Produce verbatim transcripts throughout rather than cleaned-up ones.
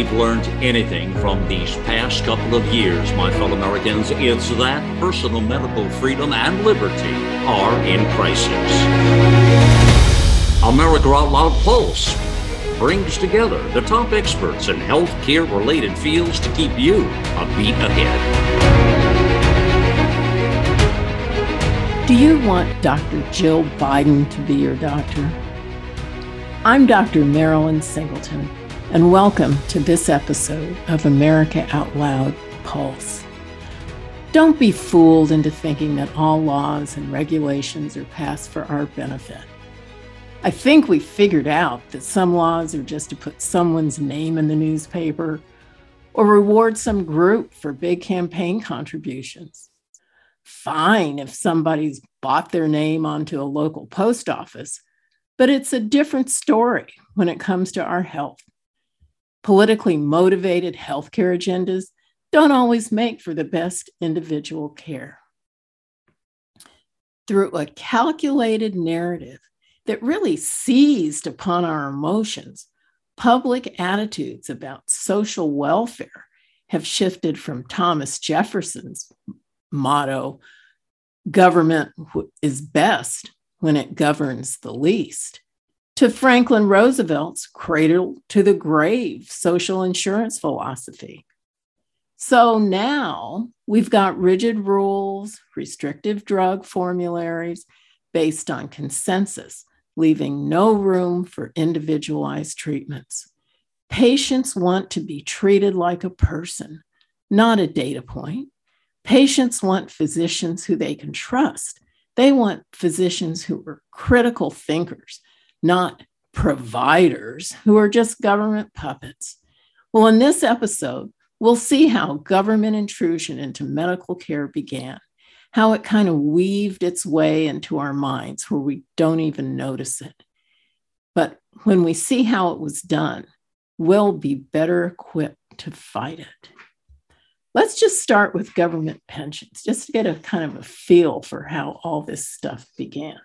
we've learned anything from these past couple of years, my fellow Americans, it's that personal medical freedom and liberty are in crisis. America Out Loud Pulse brings together the top experts in healthcare-related fields to keep you a beat ahead. Do you want Doctor Jill Biden to be your doctor? I'm Doctor Marilyn Singleton, and welcome to this episode of America Out Loud Pulse. Don't be fooled into thinking that all laws and regulations are passed for our benefit. I think we figured out that some laws are just to put someone's name in the newspaper or reward some group for big campaign contributions. Fine if somebody's bought their name onto a local post office, but it's a different story when it comes to our health. Politically motivated healthcare agendas don't always make for the best individual care. Through a calculated narrative that really seized upon our emotions, public attitudes about social welfare have shifted from Thomas Jefferson's motto, government is best when it governs the least, to Franklin Roosevelt's cradle to the grave social insurance philosophy. So now we've got rigid rules, restrictive drug formularies based on consensus, leaving no room for individualized treatments. Patients want to be treated like a person, not a data point. Patients want physicians who they can trust. They want physicians who are critical thinkers, not providers who are just government puppets. Well, in this episode, we'll see how government intrusion into medical care began, how it kind of weaved its way into our minds where we don't even notice it. But when we see how it was done, we'll be better equipped to fight it. Let's just start with government pensions, just to get a kind of a feel for how all this stuff began.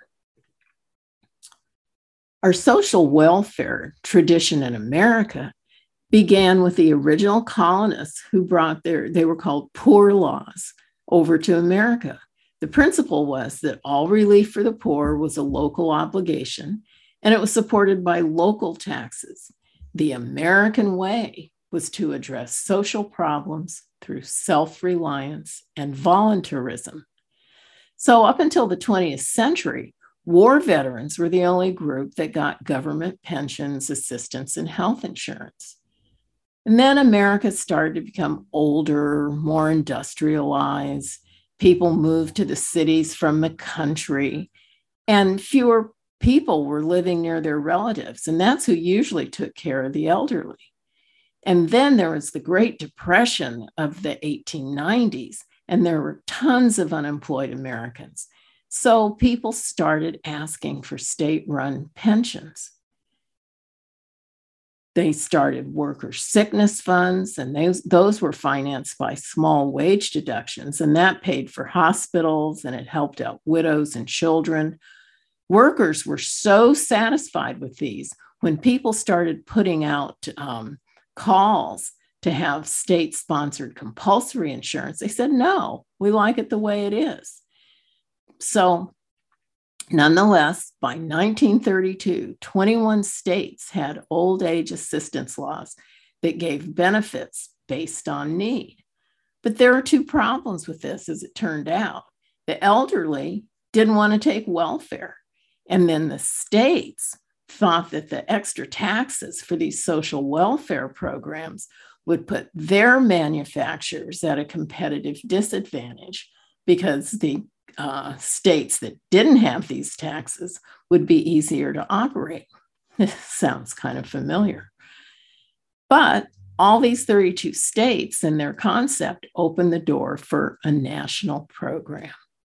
Our social welfare tradition in America began with the original colonists who brought their, they were called poor laws, over to America. The principle was that all relief for the poor was a local obligation, and it was supported by local taxes. The American way was to address social problems through self-reliance and voluntarism. So up until the twentieth century, war veterans were the only group that got government pensions, assistance, and health insurance. And then America started to become older, more industrialized. People moved to the cities from the country, and fewer people were living near their relatives. And that's who usually took care of the elderly. And then there was the Great Depression of the eighteen nineties, and there were tons of unemployed Americans. So people started asking for state-run pensions. They started worker sickness funds, and those, those were financed by small wage deductions, and that paid for hospitals, and it helped out widows and children. Workers were so satisfied with these when people started putting out um, calls to have state-sponsored compulsory insurance. They said, no, we like it the way it is. So nonetheless, by nineteen thirty-two, twenty-one states had old age assistance laws that gave benefits based on need. But there are two problems with this, as it turned out. The elderly didn't want to take welfare. And then the states thought that the extra taxes for these social welfare programs would put their manufacturers at a competitive disadvantage because the uh, states that didn't have these taxes would be easier to operate. This sounds kind of familiar. But all these thirty-two states and their concept opened the door for a national program.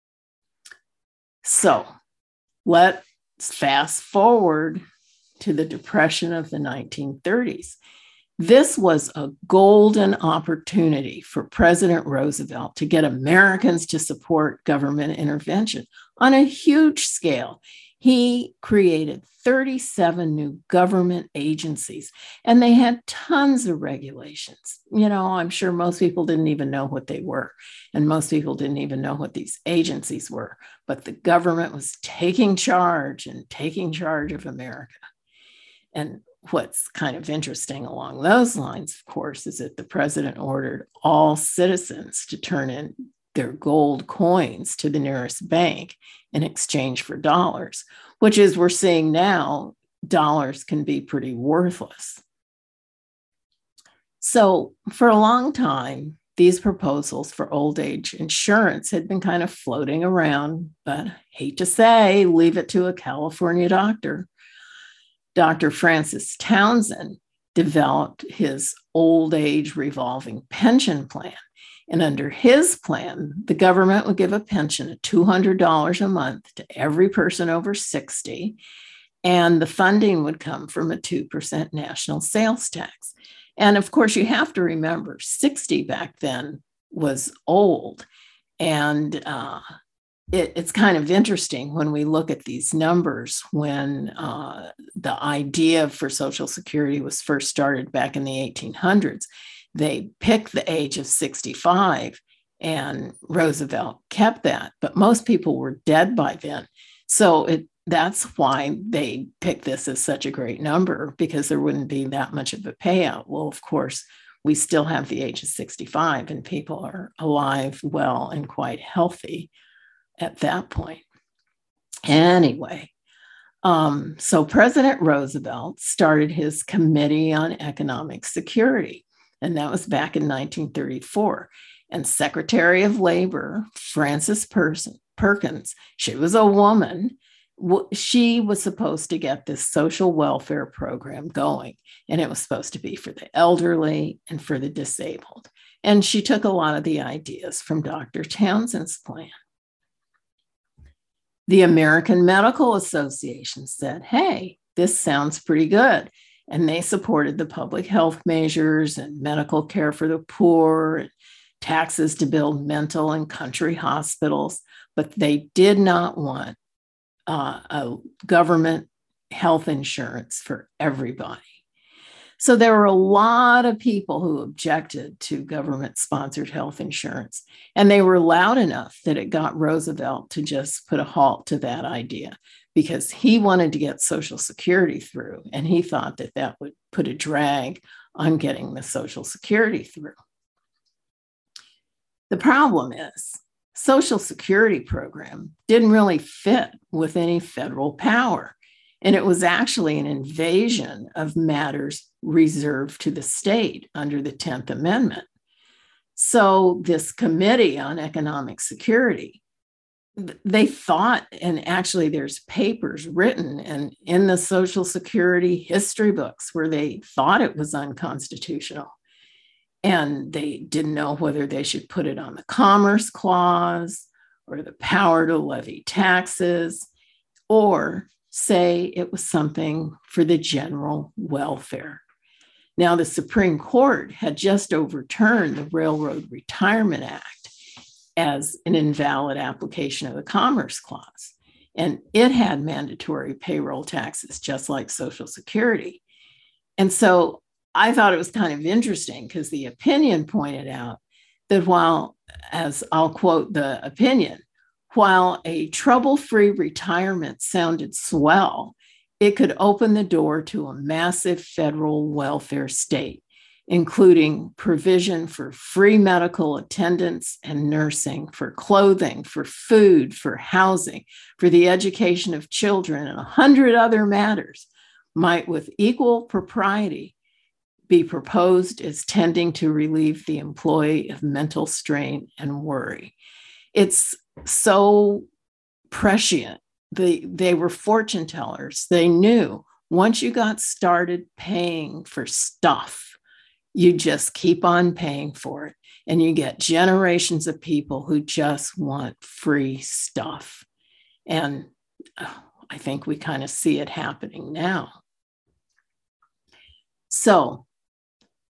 So let's fast forward to the Depression of the nineteen thirties. This was a golden opportunity for President Roosevelt to get Americans to support government intervention on a huge scale. He created thirty-seven new government agencies, and they had tons of regulations. You know, I'm sure most people didn't even know what they were, and most people didn't even know what these agencies were, but the government was taking charge and taking charge of America. And what's kind of interesting along those lines, of course, is that the president ordered all citizens to turn in their gold coins to the nearest bank in exchange for dollars, which, as we're seeing now, dollars can be pretty worthless. So for a long time, these proposals for old age insurance had been kind of floating around, but I hate to say, leave it to a California doctor. Doctor Francis Townsend developed his old age revolving pension plan. And under his plan, the government would give a pension of two hundred dollars a month to every person over sixty, and the funding would come from a two percent national sales tax. And of course, you have to remember, sixty back then was old. And uh, it, it's kind of interesting when we look at these numbers, when uh, the idea for Social Security was first started back in the eighteen hundreds. They picked the age of sixty-five, and Roosevelt kept that, but most people were dead by then. So it, that's why they picked this as such a great number, because there wouldn't be that much of a payout. Well, of course, we still have the age of sixty-five, and people are alive, well, and quite healthy at that point. Anyway, um, so President Roosevelt started his Committee on Economic Security, and that was back in nineteen thirty-four. And Secretary of Labor, Frances Perkins, she was a woman. She was supposed to get this social welfare program going, and it was supposed to be for the elderly and for the disabled. And she took a lot of the ideas from Doctor Townsend's plan. The American Medical Association said, hey, this sounds pretty good. And they supported the public health measures and medical care for the poor, and taxes to build mental and country hospitals, but they did not want uh, a government health insurance for everybody. So there were a lot of people who objected to government-sponsored health insurance, and they were loud enough that it got Roosevelt to just put a halt to that idea, because he wanted to get Social Security through, and he thought that that would put a drag on getting the Social Security through. The problem is, Social Security program didn't really fit with any federal power, and it was actually an invasion of matters reserved to the state under the tenth Amendment. So this Committee on Economic Security, they thought, and actually there's papers written and in the Social Security history books where they thought it was unconstitutional. And they didn't know whether they should put it on the Commerce Clause or the power to levy taxes, or say it was something for the general welfare. Now, the Supreme Court had just overturned the Railroad Retirement Act as an invalid application of the Commerce Clause, and it had mandatory payroll taxes, just like Social Security. And so I thought it was kind of interesting, because the opinion pointed out that while, as I'll quote the opinion, while a trouble-free retirement sounded swell, it could open the door to a massive federal welfare state, including provision for free medical attendance and nursing, for clothing, for food, for housing, for the education of children, and a hundred other matters might with equal propriety be proposed as tending to relieve the employee of mental strain and worry. It's so prescient. They, they were fortune tellers. They knew once you got started paying for stuff, you just keep on paying for it. And you get generations of people who just want free stuff. And oh, I think we kind of see it happening now. So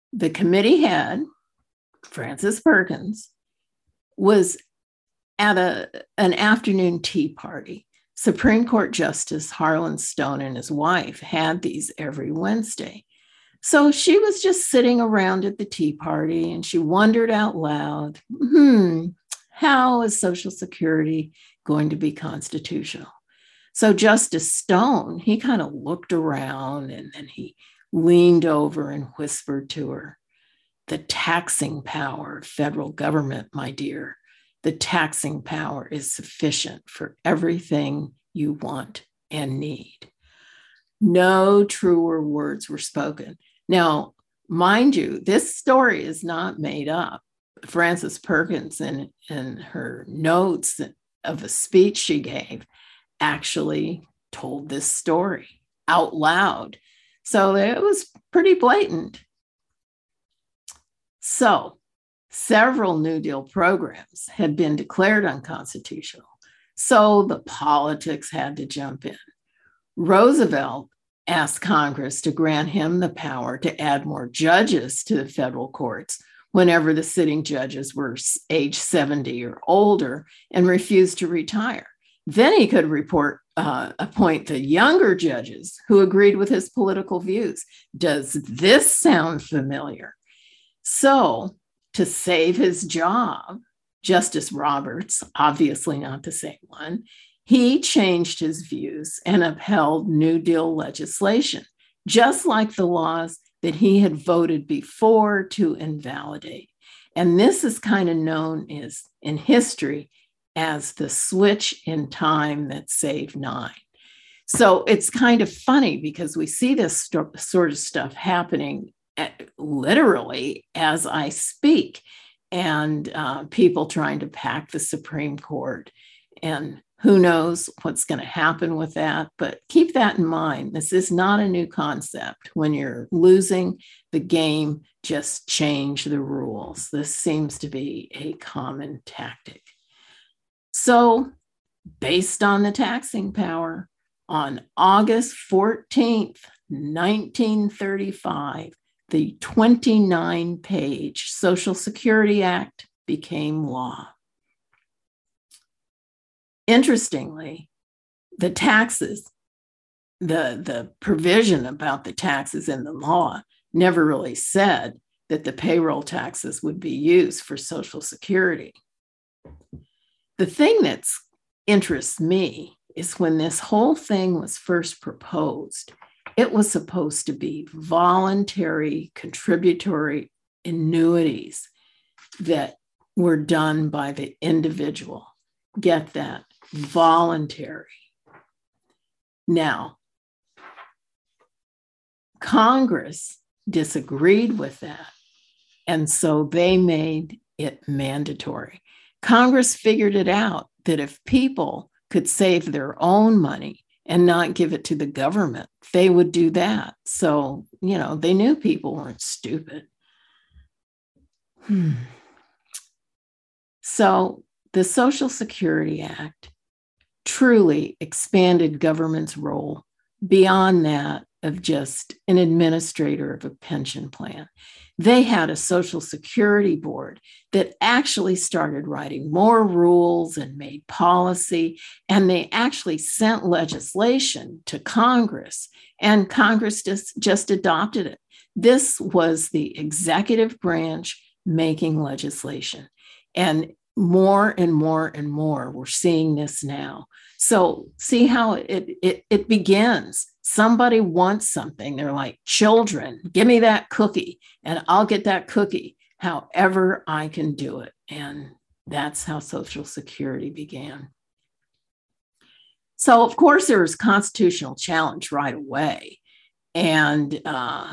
The committee head, Frances Perkins, was at a, an afternoon tea party. Supreme Court Justice Harlan Stone and his wife had these every Wednesday. So she was just sitting around at the tea party and she wondered out loud, hmm, how is Social Security going to be constitutional? So Justice Stone, he kind of looked around and then he leaned over and whispered to her, the taxing power of federal government, my dear, the taxing power is sufficient for everything you want and need. No truer words were spoken. Now, mind you, this story is not made up. Frances Perkins, in, in her notes of a speech she gave, actually told this story out loud. So it was pretty blatant. So several New Deal programs had been declared unconstitutional. So the politics had to jump in. Roosevelt asked Congress to grant him the power to add more judges to the federal courts whenever the sitting judges were age seventy or older and refused to retire. Then he could report, uh, appoint the younger judges who agreed with his political views. Does this sound familiar? So to save his job, Justice Roberts, obviously not the same one, he changed his views and upheld New Deal legislation, just like the laws that he had voted before to invalidate. And this is kind of known as, in history, as the switch in time that saved nine. So it's kind of funny because we see this st- sort of stuff happening at, literally as I speak, and uh, people trying to pack the Supreme Court. And who knows what's going to happen with that, but keep that in mind. This is not a new concept. When you're losing the game, just change the rules. This seems to be a common tactic. So, based on the taxing power, on August fourteenth, nineteen thirty-five, the twenty-nine page Social Security Act became law. Interestingly, the taxes, the, the provision about the taxes in the law never really said that the payroll taxes would be used for Social Security. The thing that interests me is when this whole thing was first proposed, it was supposed to be voluntary contributory annuities that were done by the individual. Get that? Voluntary. Now, Congress disagreed with that, and so they made it mandatory. Congress figured it out that if people could save their own money and not give it to the government, they would do that. So, you know, they knew people weren't stupid. Hmm. So the Social Security Act truly expanded government's role beyond that of just an administrator of a pension plan. They had a Social Security board that actually started writing more rules and made policy, and they actually sent legislation to Congress, and Congress just, just adopted it. This was the executive branch making legislation. And more and more and more, we're seeing this now. So see how it, it, it begins. Somebody wants something. They're like, children, give me that cookie and I'll get that cookie however I can do it. And that's how Social Security began. So of course there was constitutional challenge right away. And uh,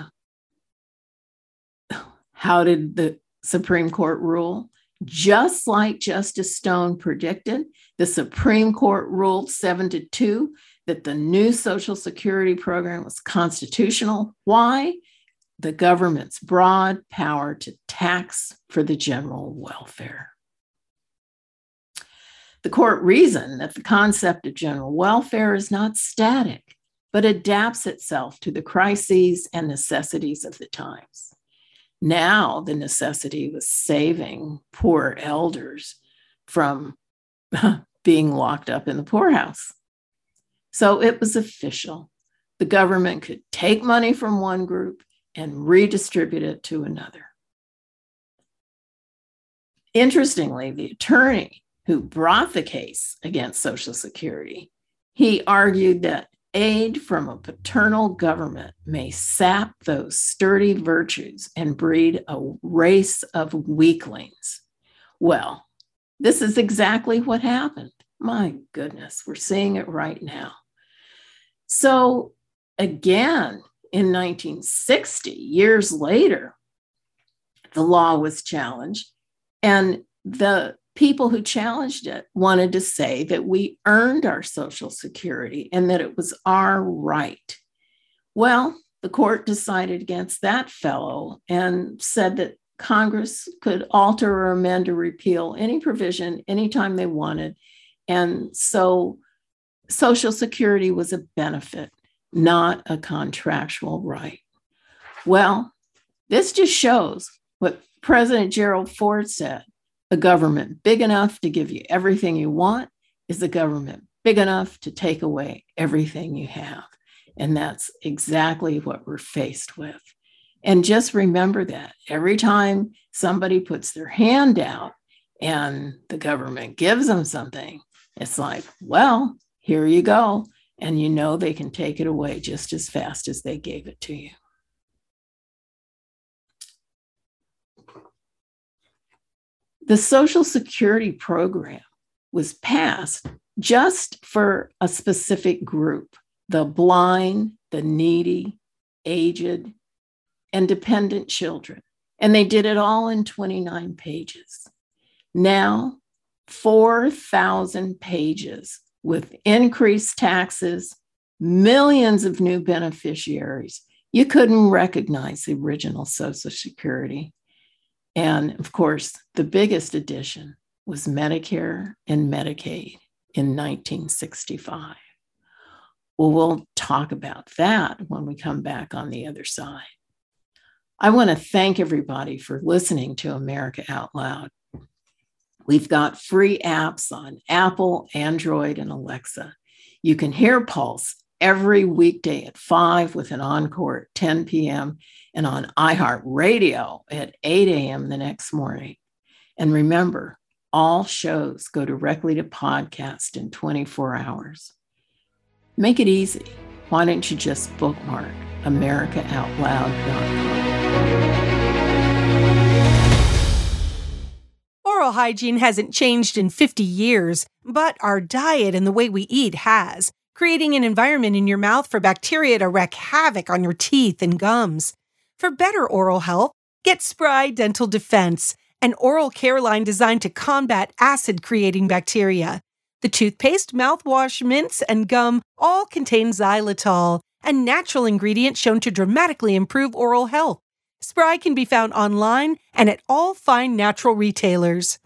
how did the Supreme Court rule? Just like Justice Stone predicted, the Supreme Court ruled seven to two that the new Social Security program was constitutional. Why? The government's broad power to tax for the general welfare. The court reasoned that the concept of general welfare is not static, but adapts itself to the crises and necessities of the times. Now the necessity was saving poor elders from being locked up in the poorhouse. So it was official. The government could take money from one group and redistribute it to another. Interestingly, the attorney who brought the case against Social Security, he argued that aid from a paternal government may sap those sturdy virtues and breed a race of weaklings. Well, this is exactly what happened. My goodness, we're seeing it right now. So again, in nineteen sixty, years later, the law was challenged, and the people who challenged it wanted to say that we earned our Social Security and that it was our right. Well, the court decided against that fellow and said that Congress could alter or amend or repeal any provision anytime they wanted. And so Social Security was a benefit, not a contractual right. Well, this just shows what President Gerald Ford said. A government big enough to give you everything you want is a government big enough to take away everything you have. And that's exactly what we're faced with. And just remember that every time somebody puts their hand out and the government gives them something, it's like, well, here you go. And you know they can take it away just as fast as they gave it to you. The Social Security program was passed just for a specific group, the blind, the needy, aged, and dependent children. And they did it all in twenty-nine pages. Now, four thousand pages with increased taxes, millions of new beneficiaries. You couldn't recognize the original Social Security. And of course, the biggest addition was Medicare and Medicaid in nineteen sixty-five. Well, we'll talk about that when we come back on the other side. I want to thank everybody for listening to America Out Loud. We've got free apps on Apple, Android, and Alexa. You can hear Pulse every weekday at five with an encore at ten p.m. and on iHeartRadio at eight a.m. the next morning. And remember, all shows go directly to podcast in twenty-four hours. Make it easy. Why don't you just bookmark america out loud dot com. Oral hygiene hasn't changed in fifty years, but our diet and the way we eat has, creating an environment in your mouth for bacteria to wreak havoc on your teeth and gums. For better oral health, get Spry Dental Defense, an oral care line designed to combat acid-creating bacteria. The toothpaste, mouthwash, mints, and gum all contain xylitol, a natural ingredient shown to dramatically improve oral health. Spry can be found online and at all fine natural retailers.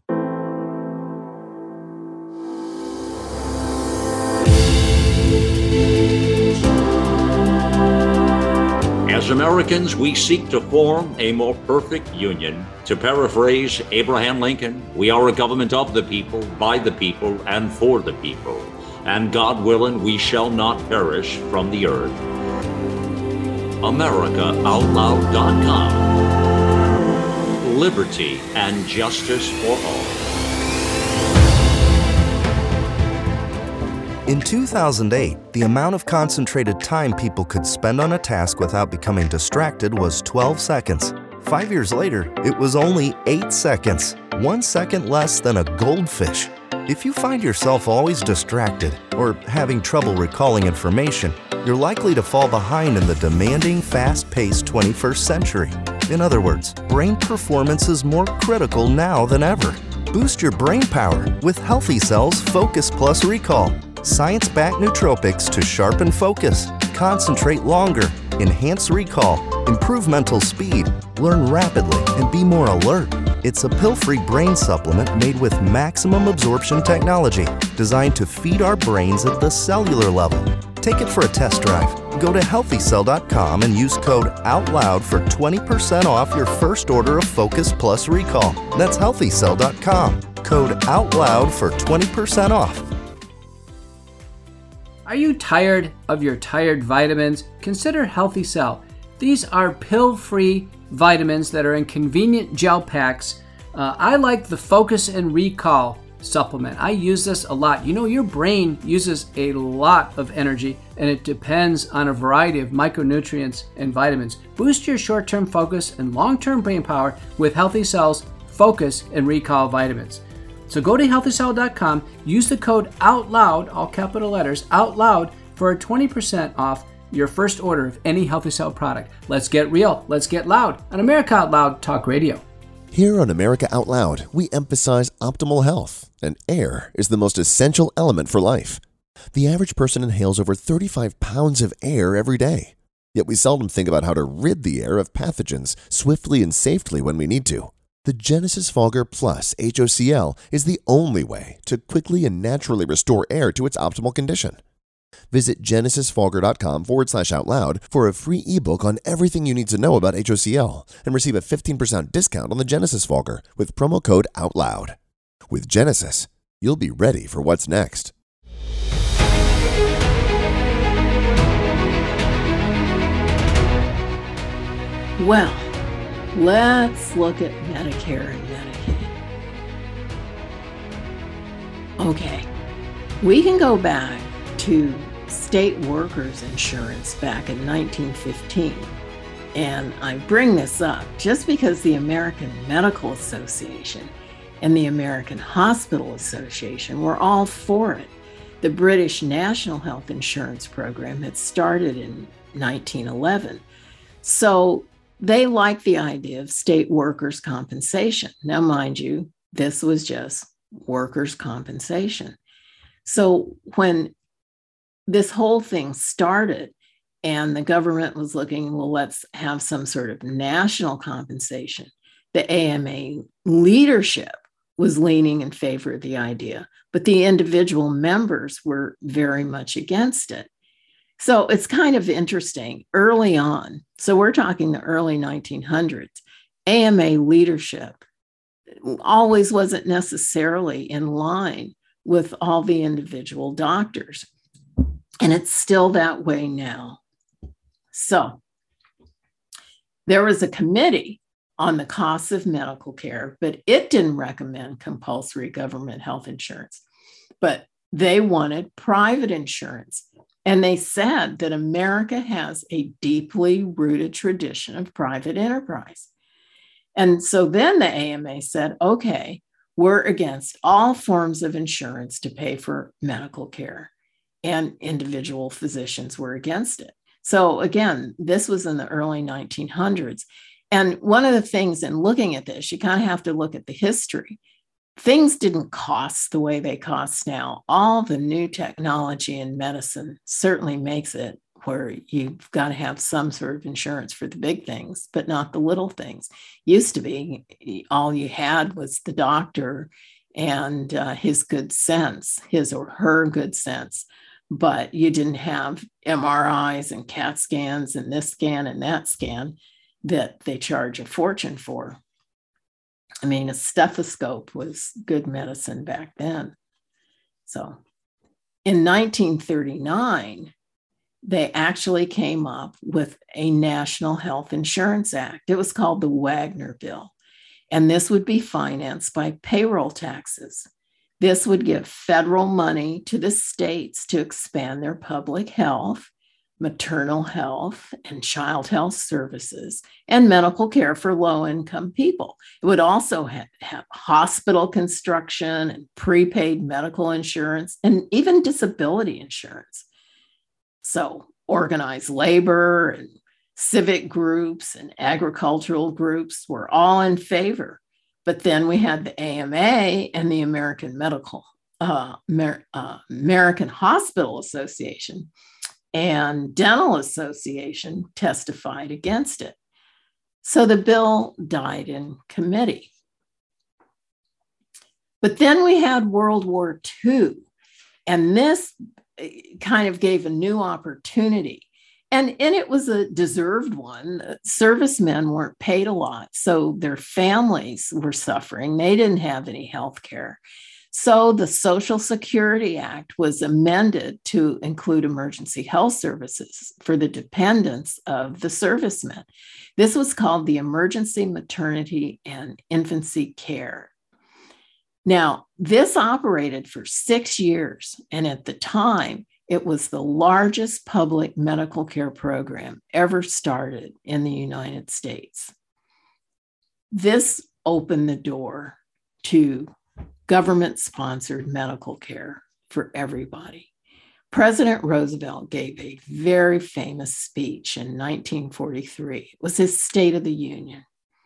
As Americans, we seek to form a more perfect union. To paraphrase Abraham Lincoln, we are a government of the people, by the people, and for the people. And God willing, we shall not perish from the earth. America Out Loud dot com. Liberty and justice for all. In two thousand eight, the amount of concentrated time people could spend on a task without becoming distracted was twelve seconds. Five years later, it was only eight seconds, one second less than a goldfish. If you find yourself always distracted or having trouble recalling information, you're likely to fall behind in the demanding, fast-paced twenty-first century. In other words, brain performance is more critical now than ever. Boost your brain power with Healthy Cells Focus Plus Recall. Science-backed nootropics to sharpen focus, concentrate longer, enhance recall, improve mental speed, learn rapidly, and be more alert. It's a pill-free brain supplement made with maximum absorption technology, designed to feed our brains at the cellular level. Take it for a test drive. Go to healthy cell dot com and use code OUTLOUD for twenty percent off your first order of Focus Plus Recall. That's healthy cell dot com. Code OUTLOUD for twenty percent off. Are you tired of your tired vitamins? Consider Healthy Cell. These are pill-free vitamins that are in convenient gel packs. Uh, I like the Focus and Recall supplement. I use this a lot. You know, your brain uses a lot of energy, and it depends on a variety of micronutrients and vitamins. Boost your short-term focus and long-term brain power with Healthy Cell's Focus and Recall vitamins. So go to healthy cell dot com, use the code OUTLOUD, all capital letters, OUTLOUD, for a twenty percent off your first order of any Healthy Cell product. Let's get real. Let's get loud on America Out Loud Talk Radio. Here on America Out Loud, we emphasize optimal health, and air is the most essential element for life. The average person inhales over thirty-five pounds of air every day, yet we seldom think about how to rid the air of pathogens swiftly and safely when we need to. The Genesis Fogger Plus H O C L is the only way to quickly and naturally restore air to its optimal condition. Visit genesisfogger.com forward slash out loud for a free ebook on everything you need to know about H O C L and receive a fifteen percent discount on the Genesis Fogger with promo code OUTLOUD. With Genesis, you'll be ready for what's next. Well, let's look at Medicare and Medicaid. Okay, we can go back to state workers' insurance back in nineteen fifteen. And I bring this up just because the American Medical Association and the American Hospital Association were all for it. The British National Health Insurance Program had started in nineteen eleven. So they liked the idea of state workers' compensation. Now, mind you, this was just workers' compensation. So when this whole thing started and the government was looking, well, let's have some sort of national compensation, the A M A leadership was leaning in favor of the idea, but the individual members were very much against it. So it's kind of interesting early on. So we're talking the early nineteen hundreds. A M A leadership always wasn't necessarily in line with all the individual doctors. And it's still that way now. So there was a committee on the costs of medical care, but it didn't recommend compulsory government health insurance, but they wanted private insurance. And they said that America has a deeply rooted tradition of private enterprise. And so then the A M A said, okay, we're against all forms of insurance to pay for medical care. And individual physicians were against it. So again, this was in the early nineteen hundreds. And one of the things in looking at this, you kind of have to look at the history. Things didn't cost the way they cost now. All the new technology in medicine certainly makes it where you've got to have some sort of insurance for the big things, but not the little things. Used to be, all you had was the doctor and uh, his good sense, his or her good sense. But you didn't have M R Is and CAT scans and this scan and that scan that they charge a fortune for. I mean, a stethoscope was good medicine back then. So in nineteen thirty-nine, they actually came up with a National Health Insurance Act. It was called the Wagner Bill. And this would be financed by payroll taxes. This would give federal money to the states to expand their public health, maternal health, and child health services, and medical care for low-income people. It would also have, have hospital construction and prepaid medical insurance, and even disability insurance. So organized labor and civic groups and agricultural groups were all in favor. But then we had the A M A and the American Medical, uh, Amer- uh, American Hospital Association and Dental Association testified against it. So the bill died in committee. But then we had World War Two, and this kind of gave a new opportunity. And, and it was a deserved one. Servicemen weren't paid a lot, so their families were suffering. They didn't have any health care. So the Social Security Act was amended to include emergency health services for the dependents of the servicemen. This was called the Emergency Maternity and Infancy Care. Now, this operated for six years, and at the time, it was the largest public medical care program ever started in the United States. This opened the door to government-sponsored medical care for everybody. President Roosevelt gave a very famous speech in nineteen forty-three. It was his State of the Union.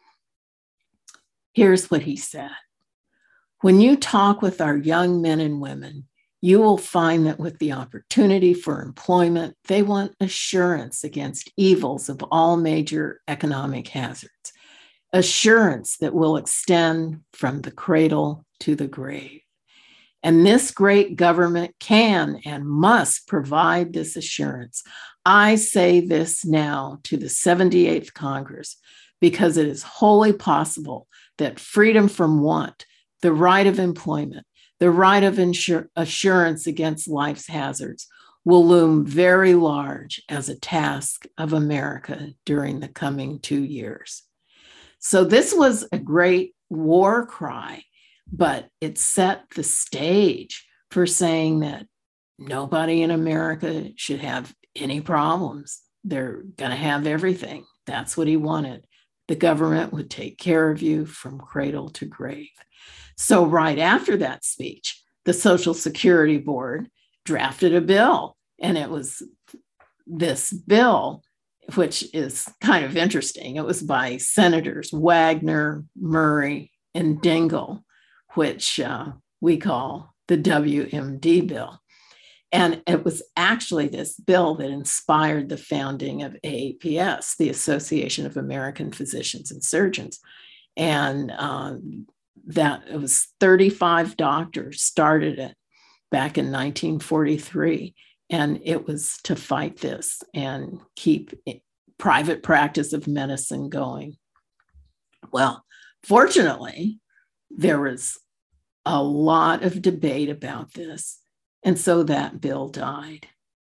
Here's what he said. When you talk with our young men and women, you will find that with the opportunity for employment, they want assurance against evils of all major economic hazards, assurance that will extend from the cradle to the grave. And this great government can and must provide this assurance. I say this now to the seventy-eighth Congress because it is wholly possible that freedom from want, the right of employment, the right of insur- assurance against life's hazards will loom very large as a task of America during the coming two years. So this was a great war cry, but it set the stage for saying that nobody in America should have any problems. They're going to have everything. That's what he wanted. The government would take care of you from cradle to grave. So right after that speech, the Social Security Board drafted a bill, and it was this bill, which is kind of interesting. It was by Senators Wagner, Murray, and Dingell, which uh, we call the W M D bill. And it was actually this bill that inspired the founding of A A P S, the Association of American Physicians and Surgeons. And um, that it was thirty-five doctors started it back in nineteen forty-three. And it was to fight this and keep private practice of medicine going. Well, fortunately, there was a lot of debate about this. And so that bill died.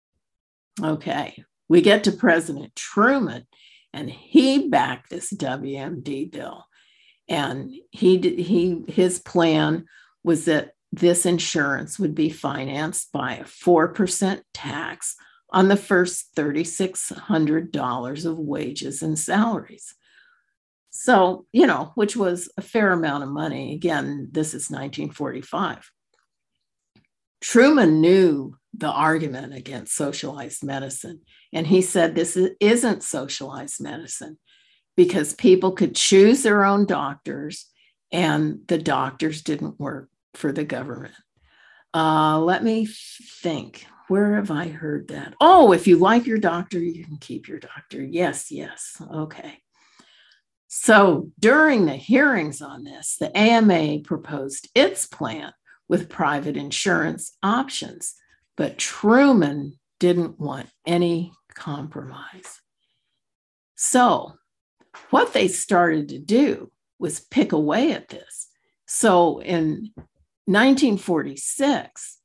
Okay, we get to President Truman, and he backed this W M D bill. And he he his plan was that this insurance would be financed by a four percent tax on the first three thousand six hundred dollars of wages and salaries. So, you know, which was a fair amount of money. Again, this is nineteen forty-five. Truman knew the argument against socialized medicine, and he said this isn't socialized medicine because people could choose their own doctors, and the doctors didn't work for the government. Uh, let me think. Where have I heard that? Oh, if you like your doctor, you can keep your doctor. Yes, yes. Okay. So during the hearings on this, the A M A proposed its plan with private insurance options, but Truman didn't want any compromise. So what they started to do was pick away at this. So in nineteen forty-six,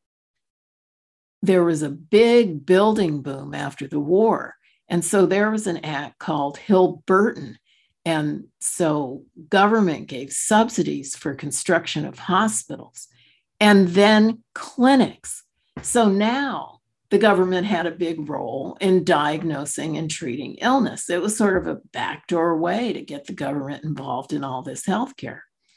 there was a big building boom after the war. And so there was an act called Hill-Burton. And so government gave subsidies for construction of hospitals and then clinics. So now the government had a big role in diagnosing and treating illness. It was sort of a backdoor way to get the government involved in all this healthcare.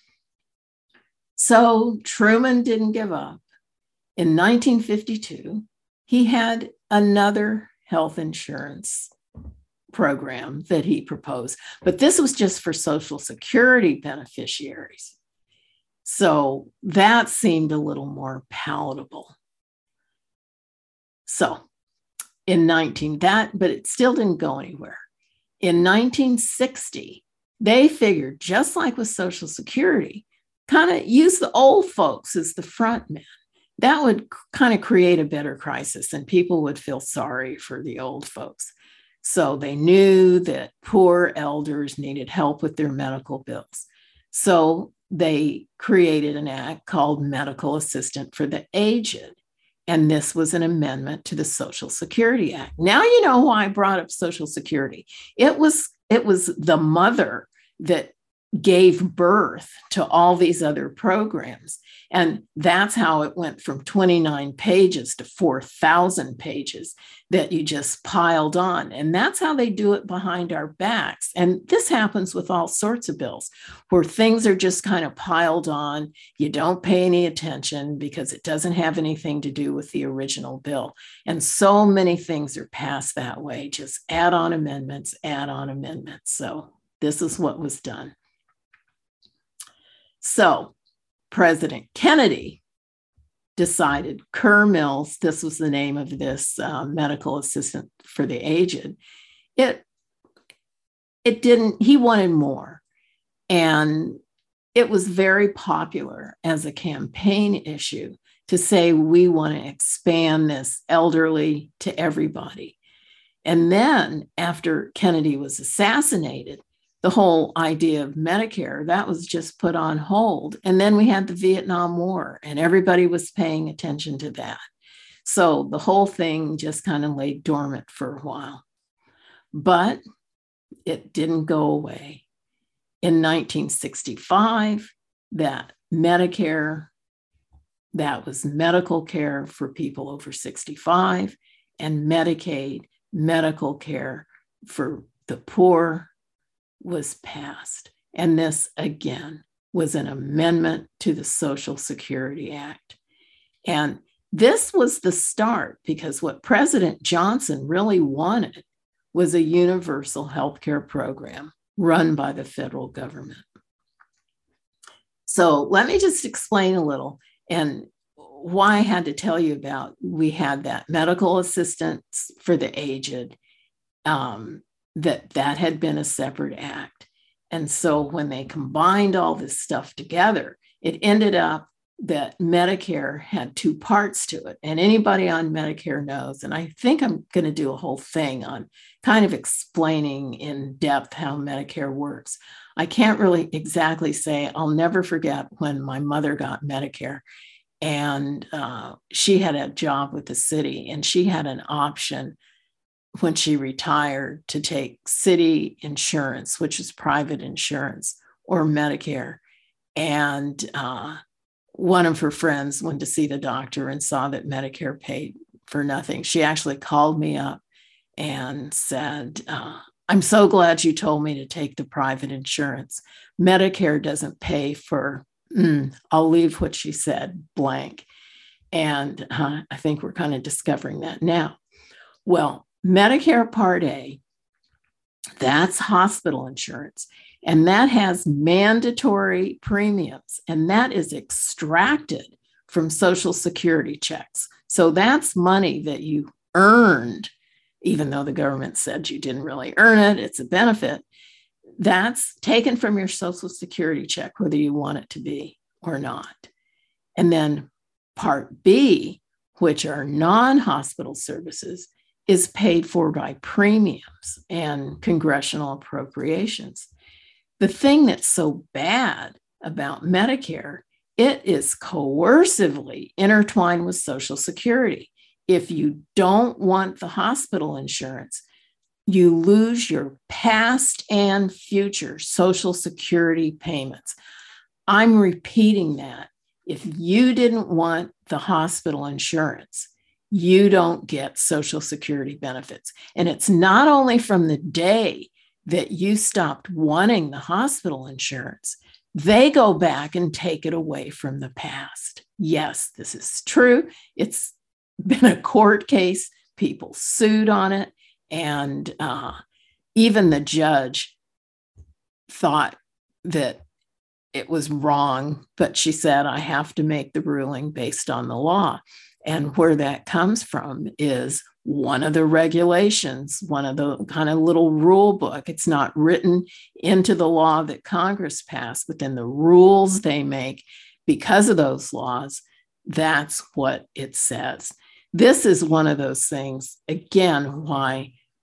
So Truman didn't give up. In nineteen fifty-two, he had another health insurance program that he proposed, but this was just for Social Security beneficiaries. So that seemed a little more palatable. So in nineteen that, but it still didn't go anywhere. In nineteen sixty, they figured, just like with Social Security, kind of use the old folks as the front men. That would kind of create a better crisis, and people would feel sorry for the old folks. So they knew that poor elders needed help with their medical bills. So they created an act called Medical Assistant for the Aged. And this was an amendment to the Social Security Act. Now you know why I brought up Social Security. It was, it was the mother that gave birth to all these other programs. And that's how it went from twenty-nine pages to four thousand pages that you just piled on. And that's how they do it behind our backs. And this happens with all sorts of bills where things are just kind of piled on. You don't pay any attention because it doesn't have anything to do with the original bill. And so many things are passed that way. Just add on amendments, add on amendments. So this is what was done. So President Kennedy decided Kerr Mills, this was the name of this uh, medical assistant for the aged, it, it didn't, he wanted more. And it was very popular as a campaign issue to say, we want to expand this elderly to everybody. And then after Kennedy was assassinated, the whole idea of Medicare, that was just put on hold. And then we had the Vietnam War and everybody was paying attention to that. So the whole thing just kind of lay dormant for a while, but it didn't go away. In nineteen sixty-five, that Medicare, that was medical care for people over sixty-five, and Medicaid, medical care for the poor, was passed. And this, again, was an amendment to the Social Security Act. And this was the start, because what President Johnson really wanted was a universal health care program run by the federal government. So let me just explain a little and why I had to tell you about, we had that medical assistance for the aged, um, that that had been a separate act. And so when they combined all this stuff together, it ended up that Medicare had two parts to it. And anybody on Medicare knows, and I think I'm going to do a whole thing on kind of explaining in depth how Medicare works. I can't really exactly say, I'll never forget when my mother got Medicare, and uh, she had a job with the city, and she had an option when she retired to take city insurance, which is private insurance, or Medicare. And uh, one of her friends went to see the doctor and saw that Medicare paid for nothing. She actually called me up and said, uh, I'm so glad you told me to take the private insurance. Medicare doesn't pay for, mm, I'll leave what she said blank. And uh, I think we're kind of discovering that now. Well, Medicare Part A, that's hospital insurance, and that has mandatory premiums, and that is extracted from Social Security checks. So that's money that you earned, even though the government said you didn't really earn it, it's a benefit. That's taken from your Social Security check, whether you want it to be or not. And then Part B, which are non-hospital services, is paid for by premiums and congressional appropriations. The thing that's so bad about Medicare, it is coercively intertwined with Social Security. If you don't want the hospital insurance, you lose your past and future Social Security payments. I'm repeating that. If you didn't want the hospital insurance, you don't get Social Security benefits. And it's not only from the day that you stopped wanting the hospital insurance, they go back and take it away from the past. Yes, this is true. It's been a court case. People sued on it. And uh, even the judge thought that it was wrong, but she said, I have to make the ruling based on the law. And where that comes from is one of the regulations, one of the kind of little rule book. It's not written into the law that Congress passed, but then the rules they make because of those laws, that's what it says. This is one of those things, again, why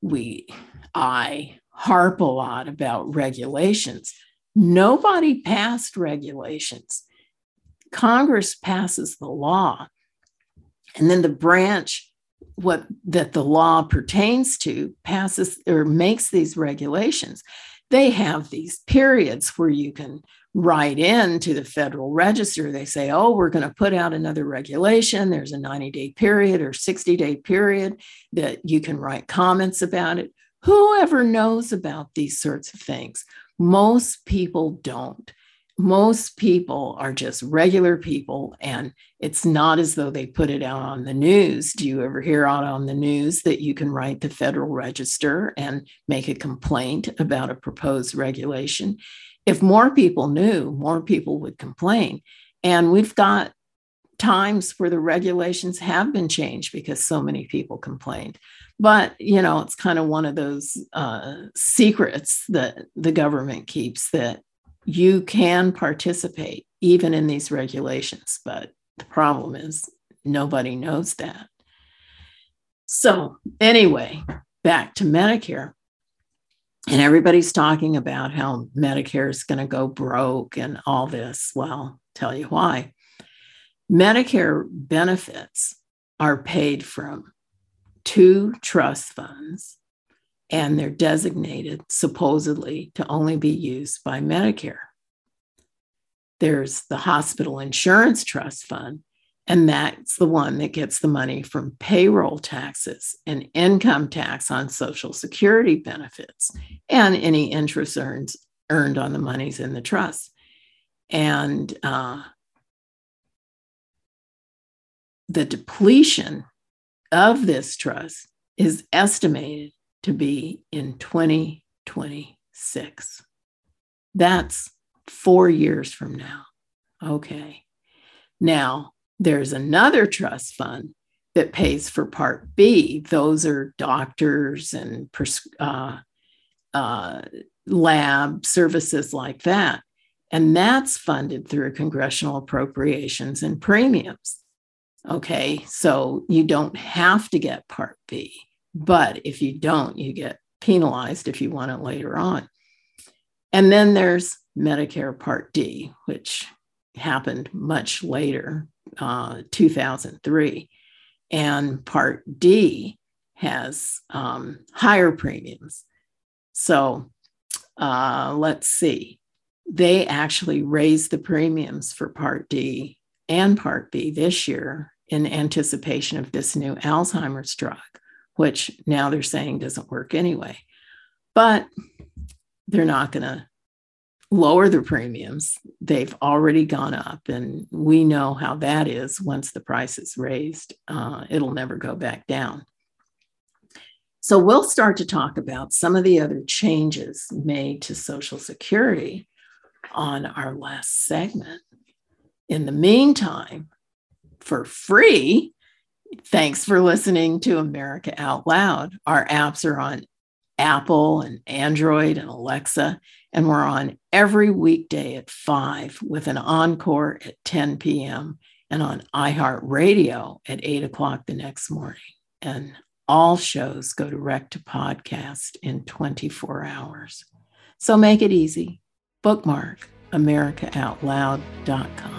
we, I harp a lot about regulations. Nobody passed regulations. Congress passes the law, and then the branch what that the law pertains to passes or makes these regulations. They have these periods where you can write in to the Federal Register. They say, oh, we're going to put out another regulation. There's a ninety-day period or sixty-day period that you can write comments about it. Whoever knows about these sorts of things? Most people don't. Most people are just regular people, and it's not as though they put it out on the news. Do you ever hear out on the news that you can write the Federal Register and make a complaint about a proposed regulation? If more people knew, more people would complain. And we've got times where the regulations have been changed because so many people complained. But, you know, it's kind of one of those uh, secrets that the government keeps, that you can participate even in these regulations, but the problem is nobody knows that. So anyway, back to Medicare. And everybody's talking about how Medicare is going to go broke and all this. Well, I'll tell you why. Medicare benefits are paid from two trust funds, and they're designated supposedly to only be used by Medicare. There's the Hospital Insurance Trust Fund, and that's the one that gets the money from payroll taxes and income tax on Social Security benefits and any interest earned, earned on the monies in the trust. And uh, the depletion of this trust is estimated to be in twenty twenty-six. That's four years from now. Okay. Now, there's another trust fund that pays for Part B. Those are doctors and uh, uh, lab services like that. And that's funded through congressional appropriations and premiums. Okay, so you don't have to get Part B. But if you don't, you get penalized if you want it later on. And then there's Medicare Part D, which happened much later, uh, two thousand three. And Part D has um, higher premiums. So uh, let's see. They actually raised the premiums for Part D and Part B this year in anticipation of this new Alzheimer's drug, which now they're saying doesn't work anyway. But they're not going to lower the premiums. They've already gone up, and we know how that is. Once the price is raised, uh, it'll never go back down. So we'll start to talk about some of the other changes made to Social Security on our last segment. In the meantime, for free, thanks for listening to America Out Loud. Our apps are on Apple and Android and Alexa, and we're on every weekday at five with an encore at ten p.m. and on iHeartRadio at eight o'clock the next morning. And all shows go direct to podcast in twenty-four hours. So make it easy. Bookmark America Out Loud dot com.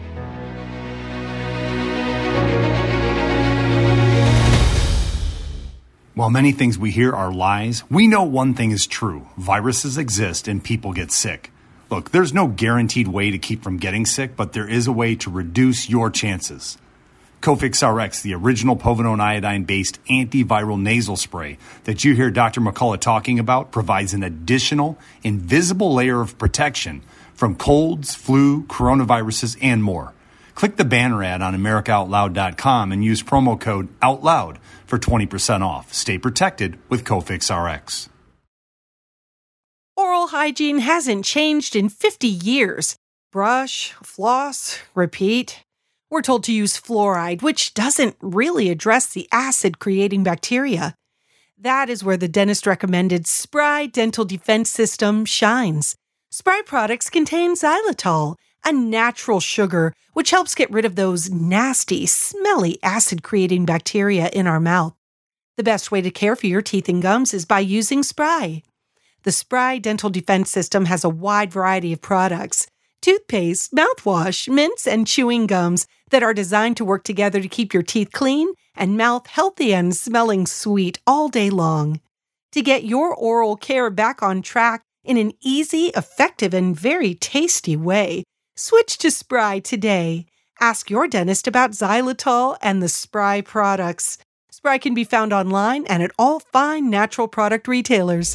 While many things we hear are lies, we know one thing is true. Viruses exist and people get sick. Look, there's no guaranteed way to keep from getting sick, but there is a way to reduce your chances. Cofix R X, the original povidone iodine-based antiviral nasal spray that you hear Doctor McCullough talking about, provides an additional invisible layer of protection from colds, flu, coronaviruses, and more. Click the banner ad on America Out Loud dot com and use promo code OUTLOUD for twenty percent off. Stay protected with Cofix R X. Oral hygiene hasn't changed in fifty years. Brush, floss, repeat. We're told to use fluoride, which doesn't really address the acid-creating bacteria. That is where the dentist-recommended Spry Dental Defense System shines. Spry products contain xylitol, a natural sugar which helps get rid of those nasty, smelly acid-creating bacteria in our mouth. The The best way to care for your teeth and gums is by using Spry. The Spry Dental Defense System has a wide variety of products: toothpaste, mouthwash, mints, and chewing gums that are designed to work together to keep your teeth clean and mouth healthy and smelling sweet all day long. To get your oral care back on track in an easy, effective, and very tasty way, switch to Spry today. Ask your dentist about xylitol and the Spry products. Spry can be found online and at all fine natural product retailers.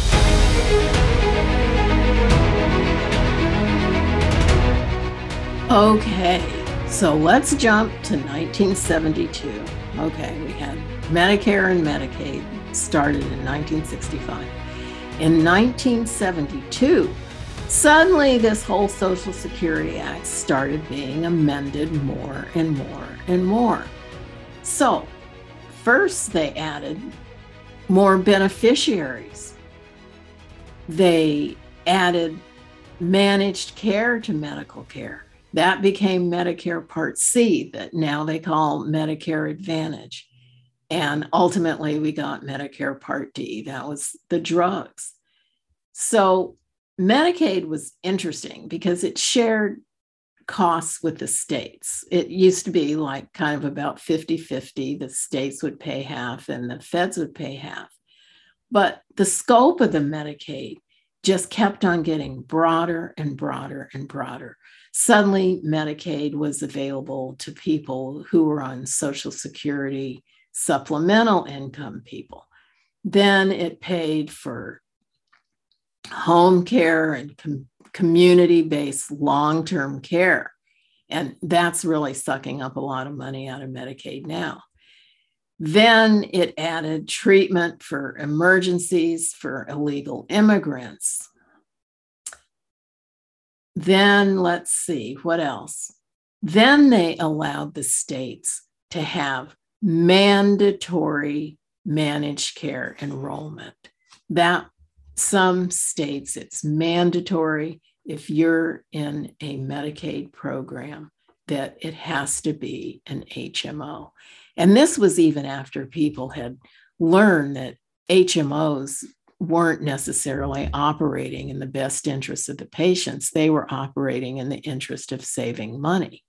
Okay, so let's jump to nineteen seventy-two. Okay, we had Medicare and Medicaid started in nineteen sixty-five. In nineteen seventy-two, suddenly this whole Social Security Act started being amended more and more and more. So, first they added more beneficiaries. They added managed care to medical care. That became Medicare Part C, that now they call Medicare Advantage. And ultimately, we got Medicare Part D. That was the drugs. So Medicaid was interesting because it shared costs with the states. It used to be like kind of about fifty-fifty. The states would pay half and the feds would pay half. But the scope of the Medicaid just kept on getting broader and broader and broader. Suddenly, Medicaid was available to people who were on Social Security supplemental income people. Then it paid for home care and com- community-based long-term care. And that's really sucking up a lot of money out of Medicaid now. Then it added treatment for emergencies for illegal immigrants. Then let's see, what else? Then they allowed the states to have mandatory managed care enrollment. That some states, it's mandatory if you're in a Medicaid program that it has to be an H M O. And this was even after people had learned that H M Os weren't necessarily operating in the best interest of the patients. They were operating in the interest of saving money.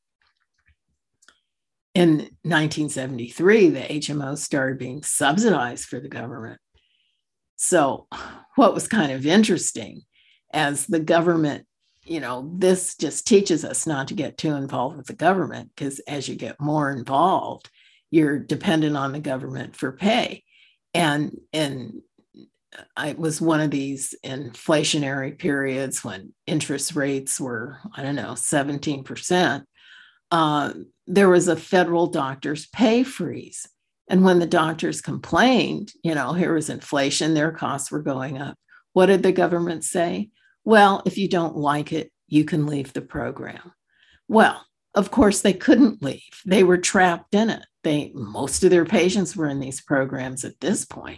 In nineteen seventy-three, the H M Os started being subsidized for the government. So what was kind of interesting, as the government, you know, this just teaches us not to get too involved with the government, because as you get more involved, you're dependent on the government for pay. And, and it was one of these inflationary periods when interest rates were, I don't know, seventeen percent. Uh, there was a federal doctor's pay freeze. And when the doctors complained, you know, here was inflation, their costs were going up. What did the government say? Well, if you don't like it, you can leave the program. Well, of course, they couldn't leave. They were trapped in it. They, most of their patients were in these programs at this point.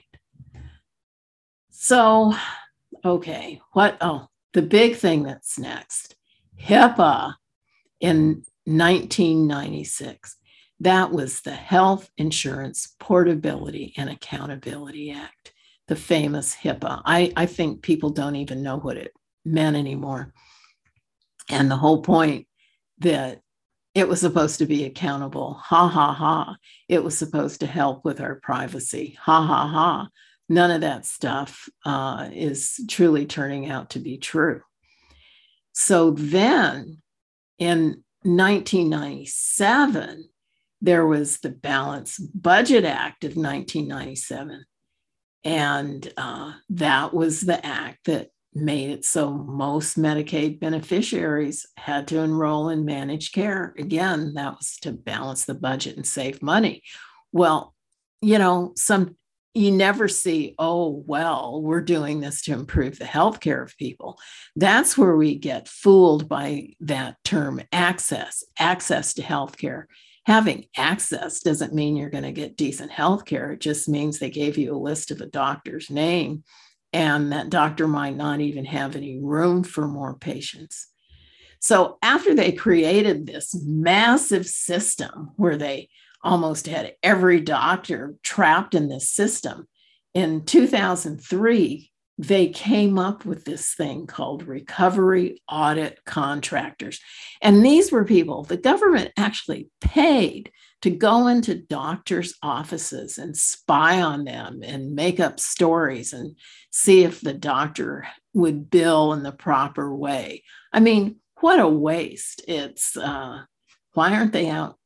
So, okay, what, oh, the big thing that's next, HIPAA in nineteen ninety-six. That was the Health Insurance Portability and Accountability Act, the famous HIPAA. I, I think people don't even know what it meant anymore. And the whole point that it was supposed to be accountable, ha, ha, ha. It was supposed to help with our privacy, ha, ha, ha. None of that stuff uh, is truly turning out to be true. So then in nineteen ninety-seven, there was the Balanced Budget Act of nineteen ninety-seven. And uh, that was the act that made it so most Medicaid beneficiaries had to enroll in managed care. Again, that was to balance the budget and save money. Well, you know, some you never see, oh, well, we're doing this to improve the healthcare of people. That's where we get fooled by that term access, access to healthcare. Having access doesn't mean you're going to get decent healthcare. It just means they gave you a list of a doctor's name, and that doctor might not even have any room for more patients. So after they created this massive system where they almost had every doctor trapped in this system. In two thousand three, they came up with this thing called recovery audit contractors. And these were people the government actually paid to go into doctors' offices and spy on them and make up stories and see if the doctor would bill in the proper way. I mean, what a waste. It's, uh, why aren't they out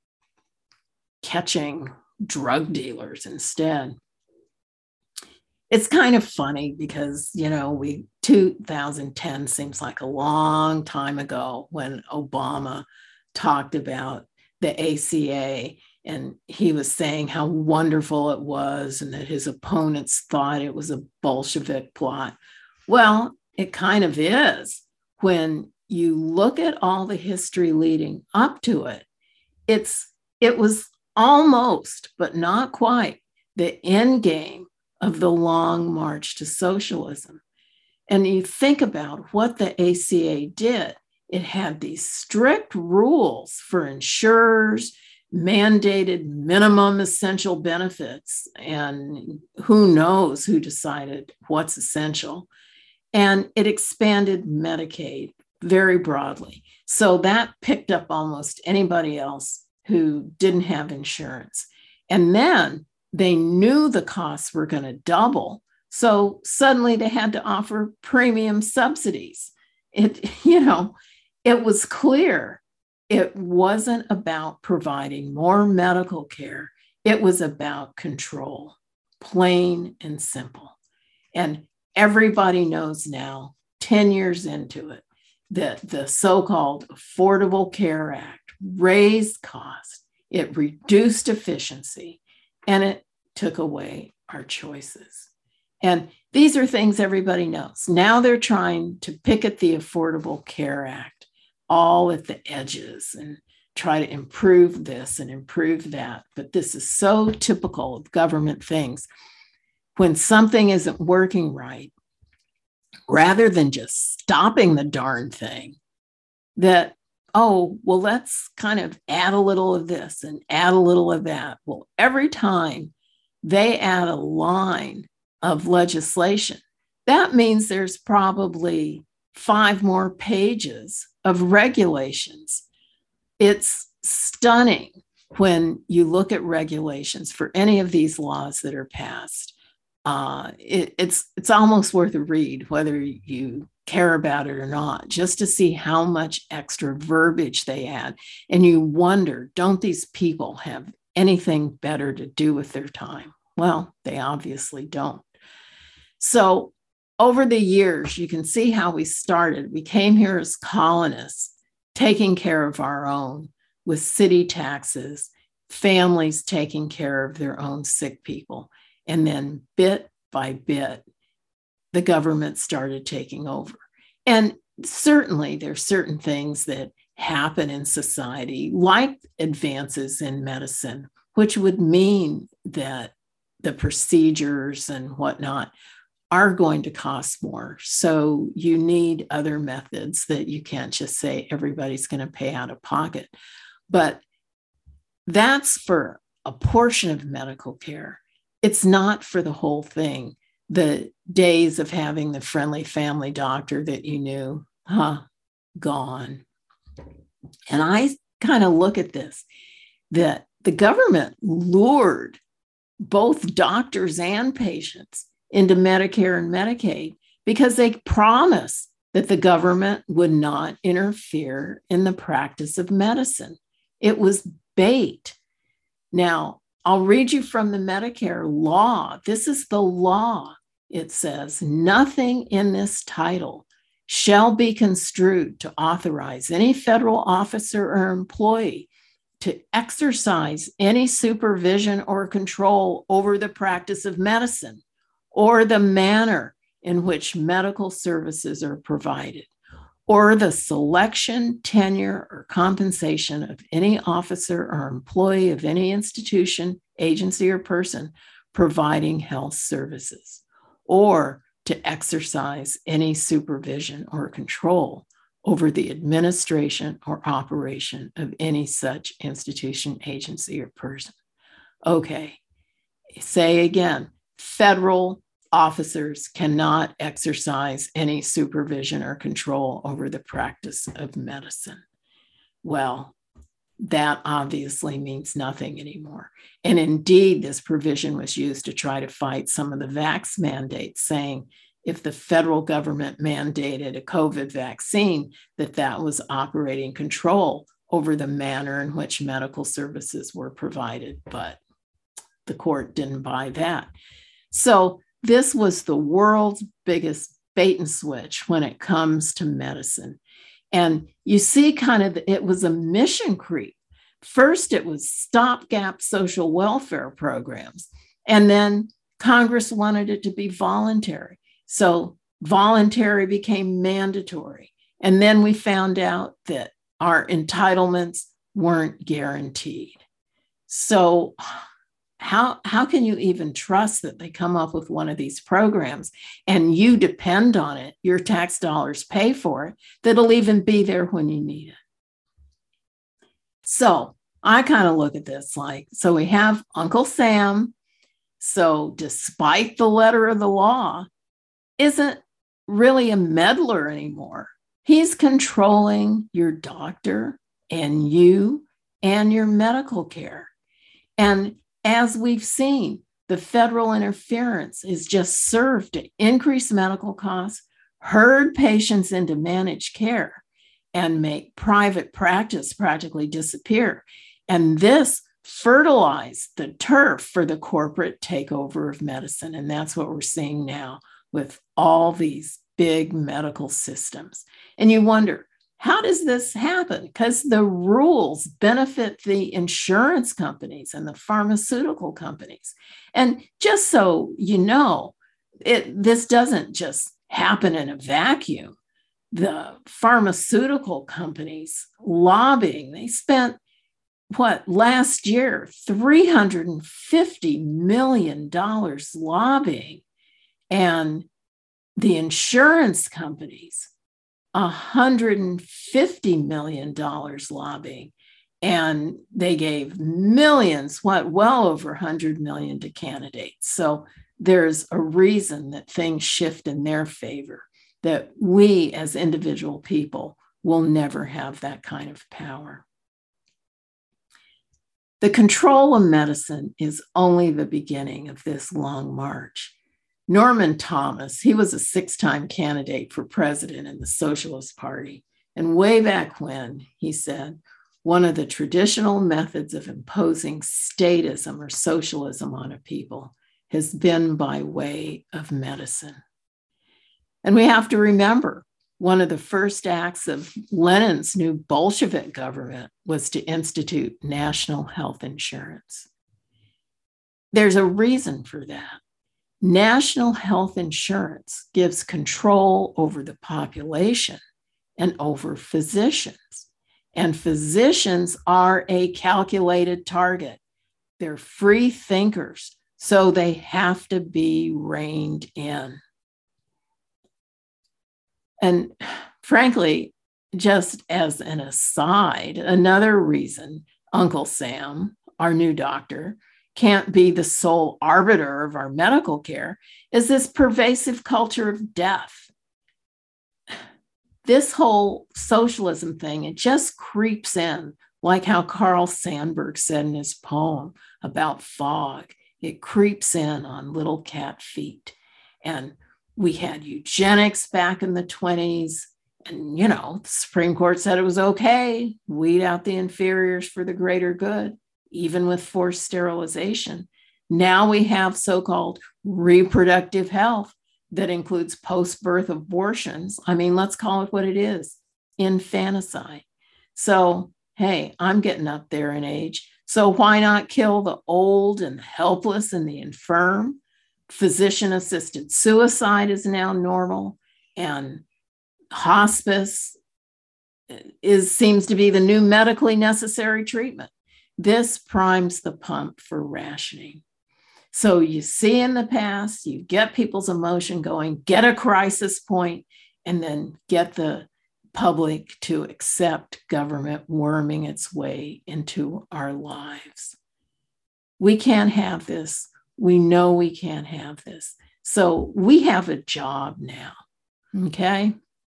catching drug dealers instead? It's kind of funny because, you know, we two thousand ten seems like a long time ago when Obama talked about the A C A, and he was saying how wonderful it was and that his opponents thought it was a Bolshevik plot. Well, it kind of is. When you look at all the history leading up to it, it's it was almost, but not quite, the end game of the long march to socialism. And you think about what the A C A did. It had these strict rules for insurers, mandated minimum essential benefits, and who knows who decided what's essential. And it expanded Medicaid very broadly. So that picked up almost anybody else who didn't have insurance. And then they knew the costs were going to double. So suddenly they had to offer premium subsidies. It, you know, it was clear it wasn't about providing more medical care. It was about control, plain and simple. And everybody knows now, ten years into it, that the so-called Affordable Care Act raised costs, it reduced efficiency, and it took away our choices. And these are things everybody knows. Now they're trying to pick at the Affordable Care Act, all at the edges, and try to improve this and improve that. But this is so typical of government things. When something isn't working right, rather than just stopping the darn thing, that, oh, well, let's kind of add a little of this and add a little of that. Well, every time they add a line of legislation, that means there's probably five more pages of regulations. It's stunning when you look at regulations for any of these laws that are passed. Uh, it, it's it's almost worth a read, whether you care about it or not, just to see how much extra verbiage they add. And you wonder, don't these people have anything better to do with their time? Well, they obviously don't. So over the years, you can see how we started. We came here as colonists, taking care of our own with city taxes, families taking care of their own sick people. And then bit by bit, the government started taking over. And certainly there's certain things that happen in society, like advances in medicine, which would mean that the procedures and whatnot are going to cost more. So you need other methods that you can't just say everybody's going to pay out of pocket. But that's for a portion of medical care. It's not for the whole thing. The days of having the friendly family doctor that you knew, huh, gone. And I kind of look at this, that the government lured both doctors and patients into Medicare and Medicaid because they promised that the government would not interfere in the practice of medicine. It was bait. Now, I'll read you from the Medicare law. This is the law. It says, nothing in this title shall be construed to authorize any federal officer or employee to exercise any supervision or control over the practice of medicine or the manner in which medical services are provided, or the selection, tenure, or compensation of any officer or employee of any institution, agency, or person providing health services, or to exercise any supervision or control over the administration or operation of any such institution, agency, or person. Okay, say again, federal officers cannot exercise any supervision or control over the practice of medicine. Well, that obviously means nothing anymore. And indeed, this provision was used to try to fight some of the vax mandates, saying if the federal government mandated a COVID vaccine, that that was operating control over the manner in which medical services were provided. But the court didn't buy that. So this was the world's biggest bait and switch when it comes to medicine. And you see kind of, it was a mission creep. First, it was stopgap social welfare programs. And then Congress wanted it to be voluntary. So voluntary became mandatory. And then we found out that our entitlements weren't guaranteed. So how, how can you even trust that they come up with one of these programs and you depend on it, your tax dollars pay for it, that'll even be there when you need it? So I kind of look at this like, so we have Uncle Sam. So despite the letter of the law, isn't really a meddler anymore. He's controlling your doctor and you and your medical care. And as we've seen, the federal interference is just served to increase medical costs, herd patients into managed care, and make private practice practically disappear. And this fertilized the turf for the corporate takeover of medicine. And that's what we're seeing now with all these big medical systems. And you wonder, how does this happen? Because the rules benefit the insurance companies and the pharmaceutical companies. And just so you know, it, this doesn't just happen in a vacuum. The pharmaceutical companies lobbying, they spent, what, last year, three hundred fifty million dollars lobbying. And the insurance companies, one hundred fifty million dollars lobbying. And they gave millions, what, well over one hundred million to candidates. So there's a reason that things shift in their favor, that we as individual people will never have that kind of power. The control of medicine is only the beginning of this long march. Norman Thomas, he was a six-time candidate for president in the Socialist Party. And way back when, he said, one of the traditional methods of imposing statism or socialism on a people has been by way of medicine. And we have to remember, one of the first acts of Lenin's new Bolshevik government was to institute national health insurance. There's a reason for that. National health insurance gives control over the population and over physicians. And physicians are a calculated target. They're free thinkers, so they have to be reined in. And frankly, just as an aside, another reason Uncle Sam, our new doctor, can't be the sole arbiter of our medical care is this pervasive culture of death. This whole socialism thing, it just creeps in, like how Carl Sandburg said in his poem about fog. It creeps in on little cat feet. And we had eugenics back in the twenties. And, you know, the Supreme Court said it was okay, weed out the inferiors for the greater good, even with forced sterilization. Now we have so-called reproductive health that includes post-birth abortions. I mean, let's call it what it is, infanticide. So, hey, I'm getting up there in age. So why not kill the old and helpless and the infirm? Physician-assisted suicide is now normal, and hospice is seems to be the new medically necessary treatment. This primes the pump for rationing. So you see in the past, you get people's emotion going, get a crisis point, and then get the public to accept government worming its way into our lives. We can't have this. We know we can't have this. So we have a job now, okay?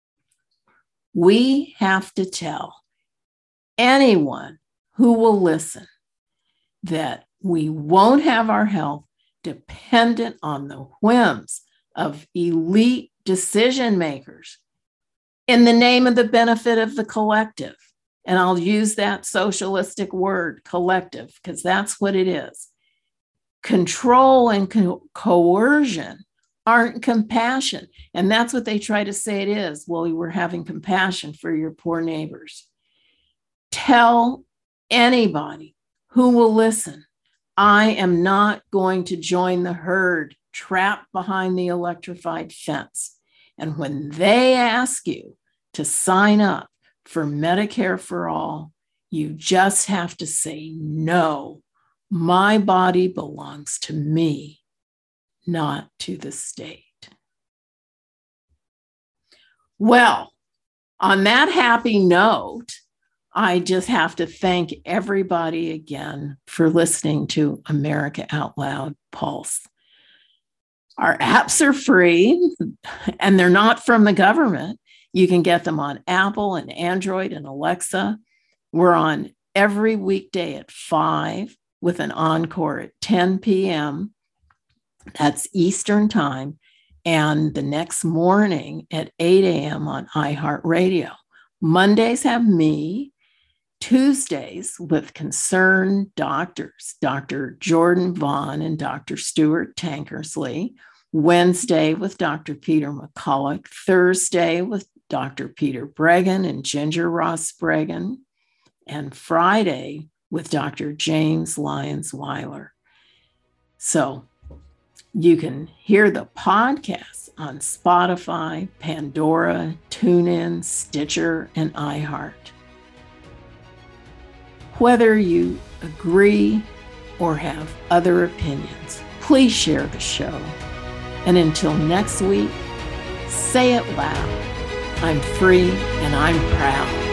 We have to tell anyone who will listen that we won't have our health dependent on the whims of elite decision makers in the name of the benefit of the collective. And I'll use that socialistic word, collective, because that's what it is. Control and co- coercion aren't compassion. And that's what they try to say it is. Well, you were having compassion for your poor neighbors. Tell anybody who will listen, I am not going to join the herd trapped behind the electrified fence. And when they ask you to sign up for Medicare for all, you just have to say, no, my body belongs to me, not to the state. Well, on that happy note, I just have to thank everybody again for listening to America Out Loud Pulse. Our apps are free and they're not from the government. You can get them on Apple and Android and Alexa. We're on every weekday at five with an encore at ten p.m. That's Eastern time. And the next morning at eight a.m. on iHeartRadio. Mondays have me. Tuesdays with concerned doctors, Doctor Jordan Vaughn and Doctor Stuart Tankersley. Wednesday with Doctor Peter McCulloch. Thursday with Doctor Peter Bregan and Ginger Ross Bregan. And Friday with Doctor James Lyons Weiler. So you can hear the podcast on Spotify, Pandora, TuneIn, Stitcher, and iHeart. Whether you agree or have other opinions, please share the show. And until next week, say it loud. I'm free and I'm proud.